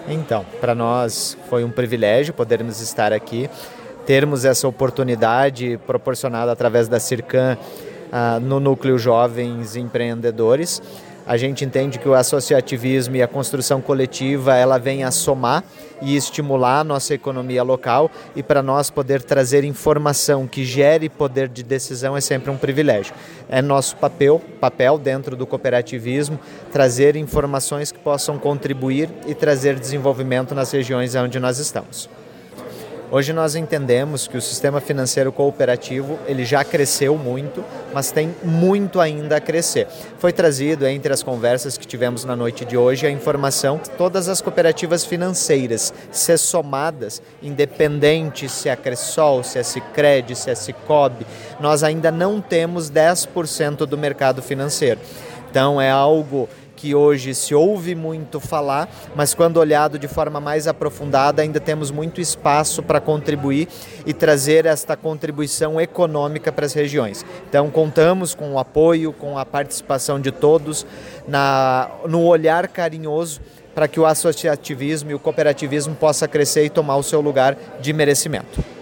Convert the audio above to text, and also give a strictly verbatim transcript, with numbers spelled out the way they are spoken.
Então, para nós foi um privilégio podermos estar aqui, termos essa oportunidade proporcionada através da Circan uh, no Núcleo Jovens Empreendedores. A gente entende que o associativismo e a construção coletiva ela vem a somar e estimular a nossa economia local, e para nós poder trazer informação que gere poder de decisão é sempre um privilégio. É nosso papel, papel dentro do cooperativismo trazer informações que possam contribuir e trazer desenvolvimento nas regiões onde nós estamos. Hoje nós entendemos que o sistema financeiro cooperativo ele já cresceu muito, mas tem muito ainda a crescer. Foi trazido entre as conversas que tivemos na noite de hoje a informação que todas as cooperativas financeiras, se somadas, independente se é a Cressol, se é a Sicredi, se é a Sicobi, nós ainda não temos dez por cento do mercado financeiro. Então é algo que hoje se ouve muito falar, mas quando olhado de forma mais aprofundada, ainda temos muito espaço para contribuir e trazer esta contribuição econômica para as regiões. Então, contamos com o apoio, com a participação de todos, na, no olhar carinhoso para que o associativismo e o cooperativismo possa crescer e tomar o seu lugar de merecimento.